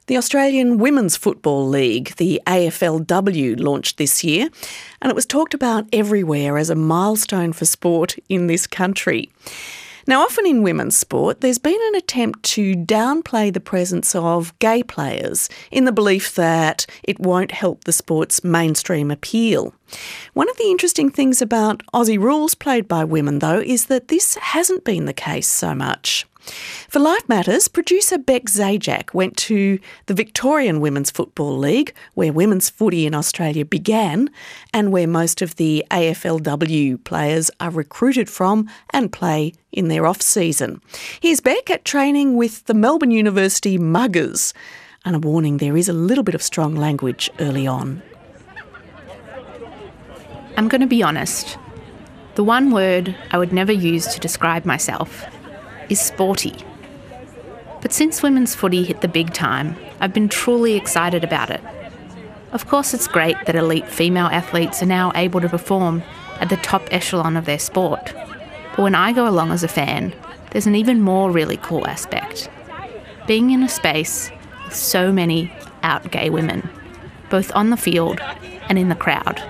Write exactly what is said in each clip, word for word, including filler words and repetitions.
The Australian Women's Football League, the A F L W, launched this year, and it was talked about everywhere as a milestone for sport in this country. Now, often in women's sport, there's been an attempt to downplay the presence of gay players in the belief that it won't help the sport's mainstream appeal. One of the interesting things about Aussie rules played by women, though, is that this hasn't been the case so much. For Life Matters, producer Beck Zajac went to the Victorian Women's Football League, where women's footy in Australia began and where most of the A F L W players are recruited from and play in their off-season. Here's Beck at training with the Melbourne University Muggers. And a warning, there is a little bit of strong language early on. I'm going to be honest. The one word I would never use to describe myself is sporty. But since women's footy hit the big time, I've been truly excited about it. Of course, it's great that elite female athletes are now able to perform at the top echelon of their sport. But when I go along as a fan, there's an even more really cool aspect. Being in a space with so many out gay women, both on the field and in the crowd.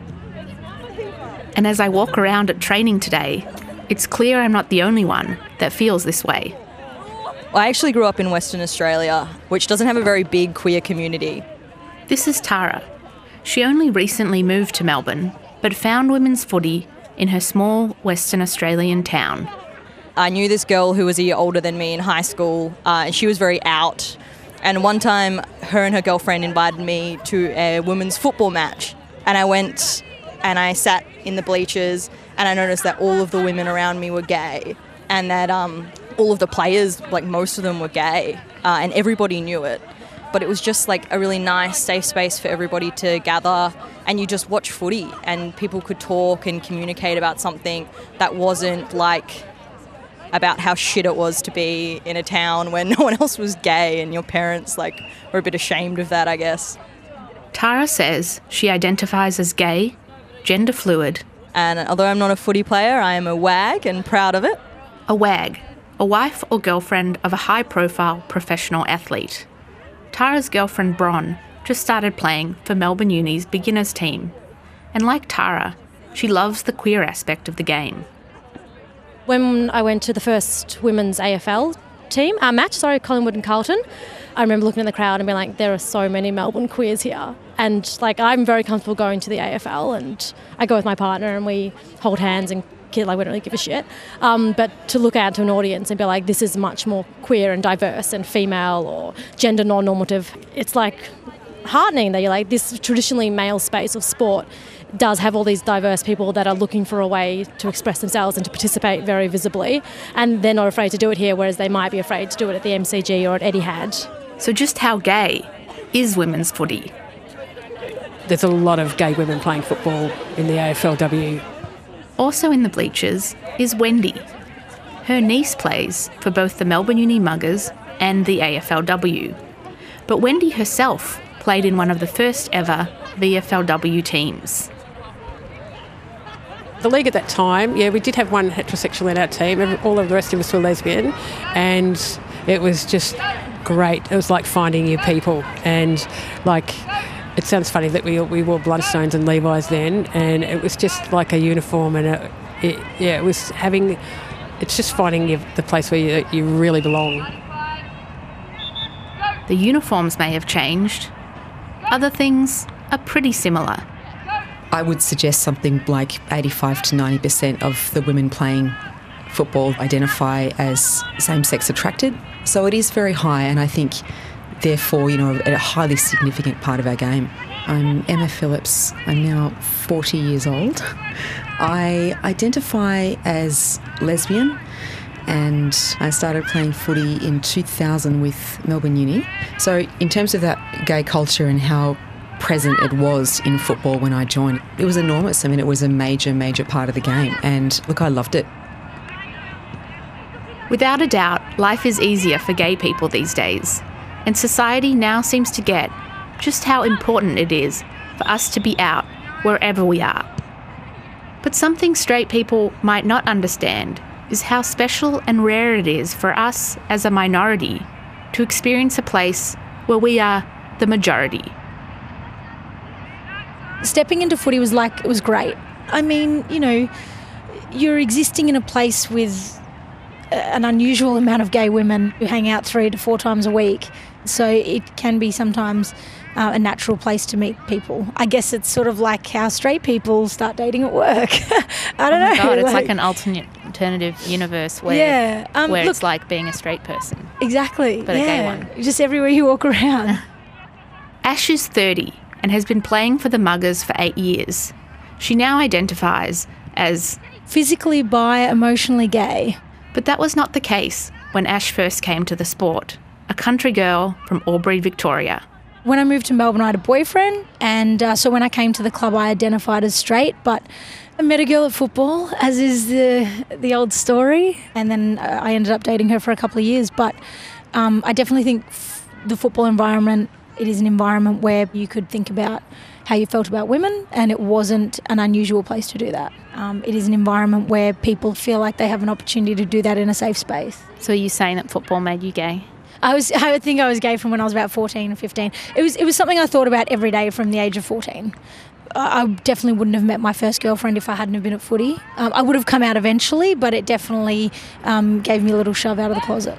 And as I walk around at training today, it's clear I'm not the only one that feels this way. I actually grew up in Western Australia, which doesn't have a very big queer community. This is Tara. She only recently moved to Melbourne, but found women's footy in her small Western Australian town. I knew this girl who was a year older than me in high school, uh, and she was very out. And one time, her and her girlfriend invited me to a women's football match. And I went and I sat in the bleachers, and I noticed that all of the women around me were gay, and that um, all of the players, like most of them, were gay, uh, and everybody knew it. But it was just like a really nice, safe space for everybody to gather, and you just watch footy, and people could talk and communicate about something that wasn't like about how shit it was to be in a town where no one else was gay, and your parents like were a bit ashamed of that, I guess. Tara says she identifies as gay, gender fluid. And although I'm not a footy player, I am a wag and proud of it. A wag, a wife or girlfriend of a high-profile professional athlete. Tara's girlfriend Bron just started playing for Melbourne Uni's beginners team. And like Tara, she loves the queer aspect of the game. When I went to the first women's A F L team, uh, match, sorry, Collingwood and Carlton, I remember looking in the crowd and being like, there are so many Melbourne queers here. And like, I'm very comfortable going to the A F L, and I go with my partner and we hold hands and kid, like we don't really give a shit. Um, but to look out to an audience and be like, this is much more queer and diverse and female or gender non-normative, it's like heartening that you're like, this traditionally male space of sport does have all these diverse people that are looking for a way to express themselves and to participate very visibly, and they're not afraid to do it here, whereas they might be afraid to do it at the M C G or at Etihad. So just how gay is women's footy? There's a lot of gay women playing football in the A F L W. Also in the bleachers is Wendy. Her niece plays for both the Melbourne Uni Muggers and the A F L W. But Wendy herself played in one of the first ever V F L W teams. The league at that time, yeah, we did have one heterosexual in our team. All of the rest of us were lesbian, and it was just great. It was like finding your people, and like, it sounds funny that we we wore Bloodstones and Levi's then, and it was just like a uniform, and it, it yeah, it was having, it's just finding your, the place where you, you really belong. The uniforms may have changed. Other things are pretty similar. I would suggest something like eighty-five to ninety percent of the women playing football identify as same-sex attracted. So it is very high, and I think, therefore, you know, a highly significant part of our game. I'm Emma Phillips. I'm now forty years old. I identify as lesbian, and I started playing footy in two thousand with Melbourne Uni. So in terms of that gay culture and how present it was in football when I joined, it was enormous. I mean, it was a major, major part of the game. And look, I loved it. Without a doubt, life is easier for gay people these days. And society now seems to get just how important it is for us to be out wherever we are. But something straight people might not understand is how special and rare it is for us as a minority to experience a place where we are the majority. Stepping into footy was like, it was great. I mean, you know, you're existing in a place with an unusual amount of gay women who hang out three to four times a week. So it can be sometimes uh, a natural place to meet people. I guess it's sort of like how straight people start dating at work. I don't oh know. God, it's like, like an alternate alternative universe where, yeah, um, where look, it's like being a straight person. Exactly. But yeah. a gay one. Just everywhere you walk around. Ash is thirty and has been playing for the Muggers for eight years. She now identifies as physically bi, emotionally gay. But that was not the case when Ash first came to the sport, a country girl from Albury, Victoria. When I moved to Melbourne, I had a boyfriend, and uh, so when I came to the club, I identified as straight, but I met a girl at football, as is the the old story, and then uh, I ended up dating her for a couple of years. But um, I definitely think f- the football environment, it is an environment where you could think about how you felt about women, and it wasn't an unusual place to do that. Um, it is an environment where people feel like they have an opportunity to do that in a safe space. So are you saying that football made you gay? I was. I would think I was gay from when I was about fourteen or fifteen. It was. It was something I thought about every day from the age of fourteen. I, I definitely wouldn't have met my first girlfriend if I hadn't have been at footy. Um, I would have come out eventually, but it definitely um, gave me a little shove out of the closet.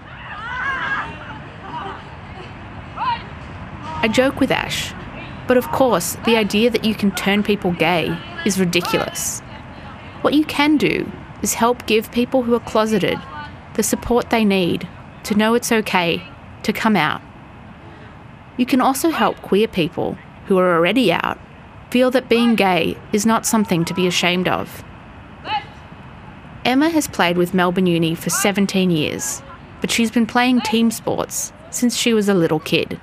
I joke with Ash, but of course, the idea that you can turn people gay is ridiculous. What you can do is help give people who are closeted the support they need to know it's okay to come out. You can also help queer people who are already out feel that being gay is not something to be ashamed of. Emma has played with Melbourne Uni for seventeen years, but she's been playing team sports since she was a little kid.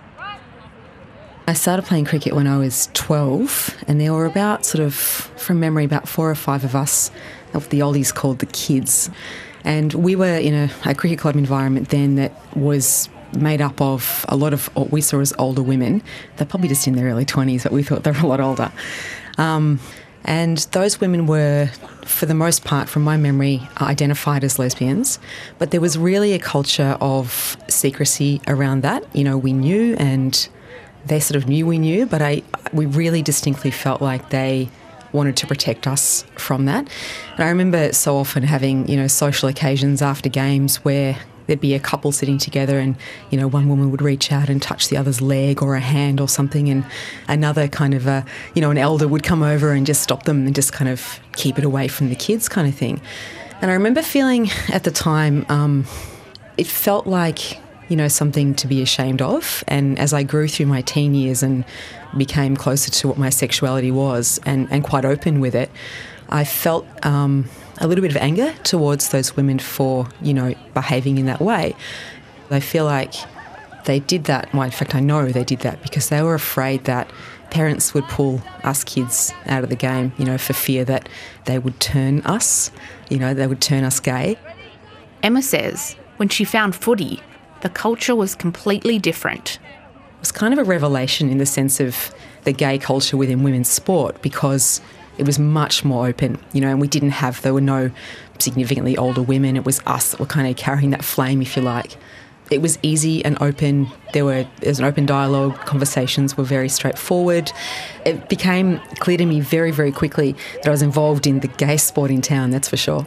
I started playing cricket when I was twelve, and there were about, sort of, from memory, about four or five of us, of the oldies called the kids. And we were in a, a cricket club environment then that was made up of a lot of what we saw as older women. They're probably just in their early twenties, but we thought they were a lot older. Um, and those women were, for the most part, from my memory, identified as lesbians. But there was really a culture of secrecy around that. You know, we knew, and they sort of knew we knew, but I we really distinctly felt like they wanted to protect us from that. And I remember so often having, you know, social occasions after games where there'd be a couple sitting together and, you know, one woman would reach out and touch the other's leg or a hand or something, and another kind of, a, you know, an elder would come over and just stop them and just kind of keep it away from the kids kind of thing. And I remember feeling at the time, um, it felt like, you know, something to be ashamed of. And as I grew through my teen years and became closer to what my sexuality was and, and quite open with it, I felt um, a little bit of anger towards those women for, you know, behaving in that way. I feel like they did that. Well, in fact, I know they did that because they were afraid that parents would pull us kids out of the game, you know, for fear that they would turn us, you know, they would turn us gay. Emma says when she found footy, the culture was completely different. It was kind of a revelation in the sense of the gay culture within women's sport, because it was much more open, you know, and we didn't have, there were no significantly older women. It was us that were kind of carrying that flame, if you like. It was easy and open. There were there was an open dialogue. Conversations were very straightforward. It became clear to me very, very quickly that I was involved in the gay sport in town, that's for sure.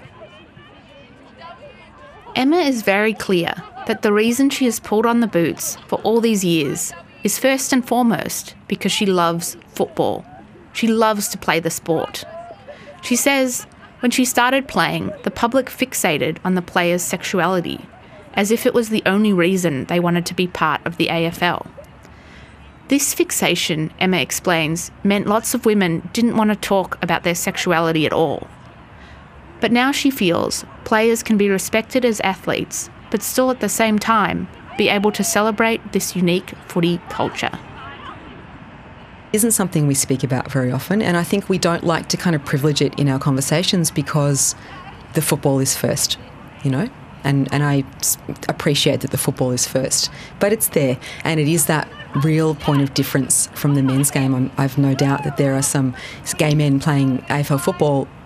Emma is very clear that the reason she has pulled on the boots for all these years is first and foremost because she loves football. She loves to play the sport. She says when she started playing, the public fixated on the players' sexuality, as if it was the only reason they wanted to be part of the A F L. This fixation, Emma explains, meant lots of women didn't want to talk about their sexuality at all. But now she feels players can be respected as athletes, but still at the same time be able to celebrate this unique footy culture. Isn't something we speak about very often, and I think we don't like to kind of privilege it in our conversations because the football is first, you know, and, and I appreciate that the football is first, but it's there, and it is that real point of difference from the men's game. I'm, I've no doubt that there are some gay men playing A F L football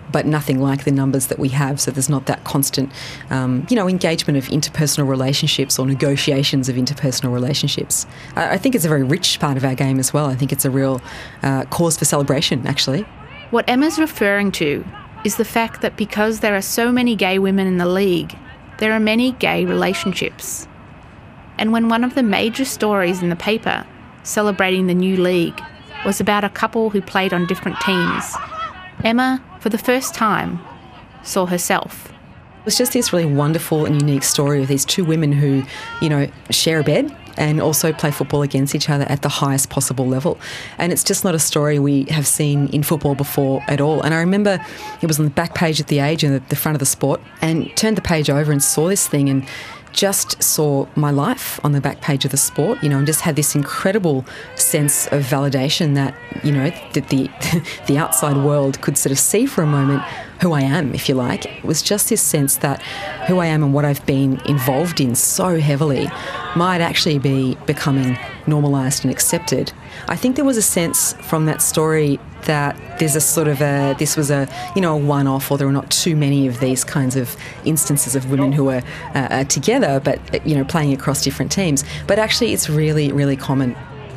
but nothing like the numbers that we have. So there's not that constant, um, you know, engagement of interpersonal relationships or negotiations of interpersonal relationships. I, I think it's a very rich part of our game as well. I think it's a real uh, cause for celebration, actually. What Emma's referring to is the fact that because there are so many gay women in the league, there are many gay relationships. And when one of the major stories in the paper celebrating the new league was about a couple who played on different teams, Emma, for the first time, saw herself. It was just this really wonderful and unique story of these two women who, you know, share a bed and also play football against each other at the highest possible level. And it's just not a story we have seen in football before at all. And I remember it was on the back page at The Age and the, the front of the Sport, and turned the page over and saw this thing and just saw my life on the back page of the Sport, you know, and just had this incredible sense of validation that, you know, that the the outside world could sort of see for a moment who I am, if you like. It was just this sense that who I am and what I've been involved in so heavily might actually be becoming normalised and accepted. I think there was a sense from that story that there's a sort of a, this was a, you know, a one-off, or there are not too many of these kinds of instances of women who are, uh, are together, but, you know, playing across different teams. But actually it's really, really common.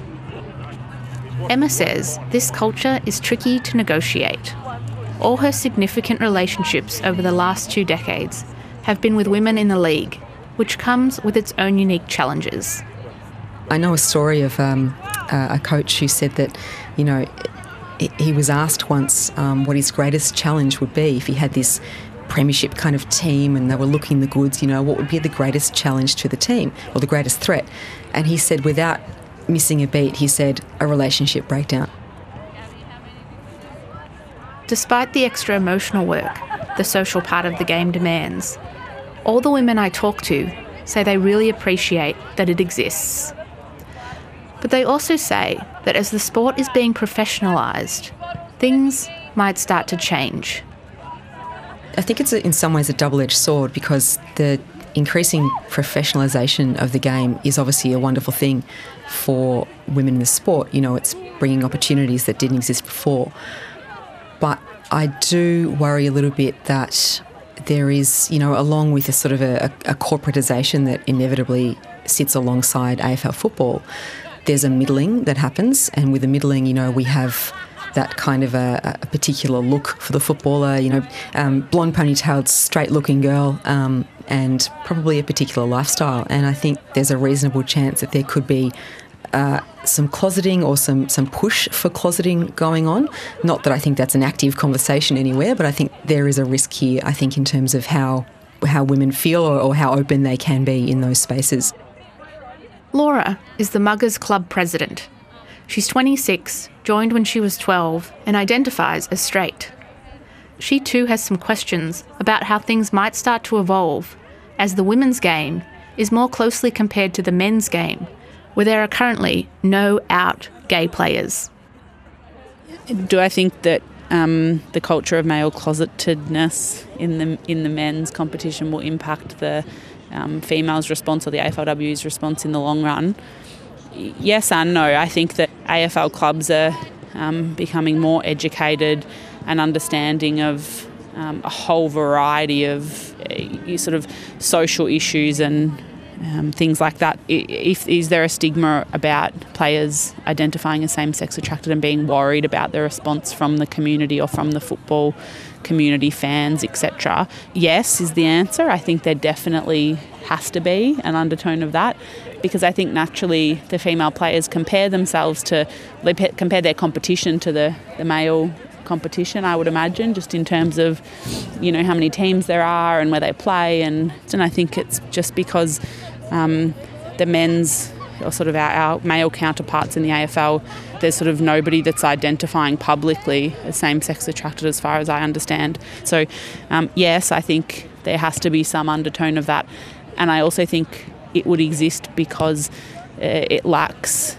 Emma says this culture is tricky to negotiate. All her significant relationships over the last two decades have been with women in the league, which comes with its own unique challenges. I know a story of um, a coach who said that, you know, he was asked once um, what his greatest challenge would be if he had this premiership kind of team and they were looking the goods, you know, what would be the greatest challenge to the team or the greatest threat? And he said, without missing a beat, he said, a relationship breakdown. Despite the extra emotional work the social part of the game demands, all the women I talk to say they really appreciate that it exists. But they also say that as the sport is being professionalised, things might start to change. I think it's a, in some ways a double-edged sword, because the increasing professionalisation of the game is obviously a wonderful thing for women in the sport. You know, it's bringing opportunities that didn't exist before. But I do worry a little bit that there is, you know, along with a sort of a, a corporatisation that inevitably sits alongside A F L football, there's a middling that happens, and with the middling, you know, we have that kind of a, a particular look for the footballer, you know, um, blonde ponytailed, straight-looking girl, um, and probably a particular lifestyle. And I think there's a reasonable chance that there could be uh, some closeting or some, some push for closeting going on. Not that I think that's an active conversation anywhere, but I think there is a risk here, I think, in terms of how, how women feel or, or how open they can be in those spaces. Laura is the Muggers Club president. She's twenty-six, joined when she was twelve, and identifies as straight. She too has some questions about how things might start to evolve as the women's game is more closely compared to the men's game, where there are currently no out gay players. Do I think that um, the culture of male closetedness in the in the men's competition will impact the Um, females' response or the A F L W's response in the long run? Yes and no. I think that A F L clubs are um, becoming more educated and understanding of um, a whole variety of uh, sort of social issues and um, things like that. If, is there a stigma about players identifying as same-sex attracted and being worried about the response from the community or from the football community, fans, et cetera? Yes is the answer. I think there definitely has to be an undertone of that, because I think naturally the female players compare themselves to, they compare their competition to the, the male competition, I would imagine, just in terms of, you know, how many teams there are and where they play. And, and I think it's just because um, the men's, or sort of our, our male counterparts in the A F L, there's sort of nobody that's identifying publicly as same-sex attracted as far as I understand. So um, yes, I think there has to be some undertone of that. And I also think it would exist because uh, it lacks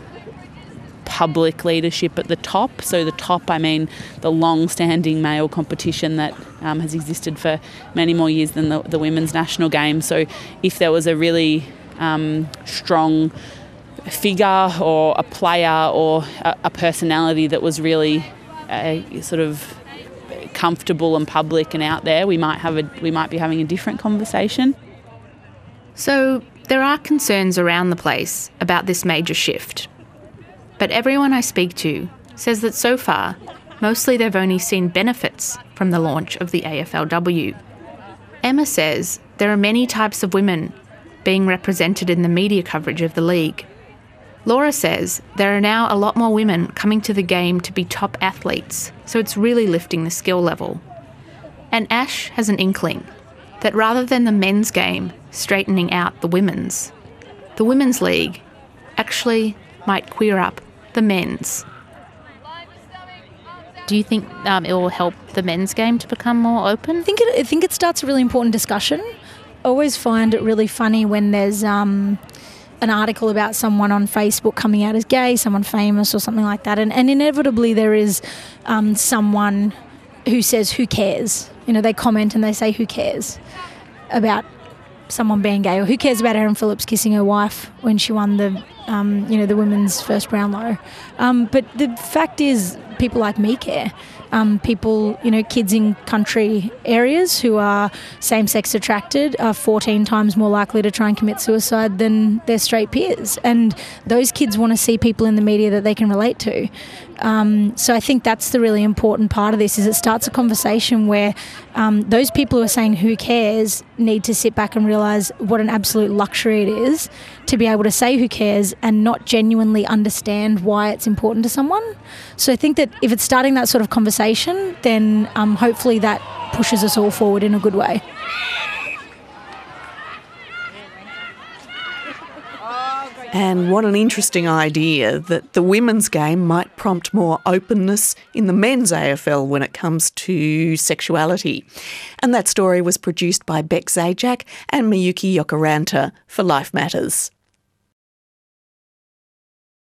public leadership at the top. So the top, I mean the long-standing male competition that um, has existed for many more years than the, the women's national game. So if there was a really um, strong figure or a player or a, a personality that was really uh, sort of comfortable and public and out there, we might have a we might be having a different conversation. So there are concerns around the place about this major shift. But everyone I speak to says that so far, mostly they've only seen benefits from the launch of the A F L W. Emma says there are many types of women being represented in the media coverage of the league. Laura says there are now a lot more women coming to the game to be top athletes, so it's really lifting the skill level. And Ash has an inkling that rather than the men's game straightening out the women's, the women's league actually might queer up the men's. Do you think um, it will help the men's game to become more open? I think it, I think it starts a really important discussion. I always find it really funny when there's um, an article about someone on Facebook coming out as gay, someone famous or something like that, and, and inevitably there is um, someone who says, who cares? You know, they comment and they say, who cares about someone being gay, or who cares about Erin Phillips kissing her wife when she won the, um, you know, the women's first Brownlow. Um, but the fact is, people like me care. Um, people, you know, kids in country areas who are same-sex attracted are fourteen times more likely to try and commit suicide than their straight peers. And those kids want to see people in the media that they can relate to. Um, so I think that's the really important part of this, is it starts a conversation where um, those people who are saying who cares need to sit back and realise what an absolute luxury it is to be able to say who cares and not genuinely understand why it's important to someone. So I think that if it's starting that sort of conversation, then um, hopefully that pushes us all forward in a good way. And what an interesting idea that the women's game might prompt more openness in the men's A F L when it comes to sexuality. And that story was produced by Beck Zajac and Miyuki Yokaranta for Life Matters.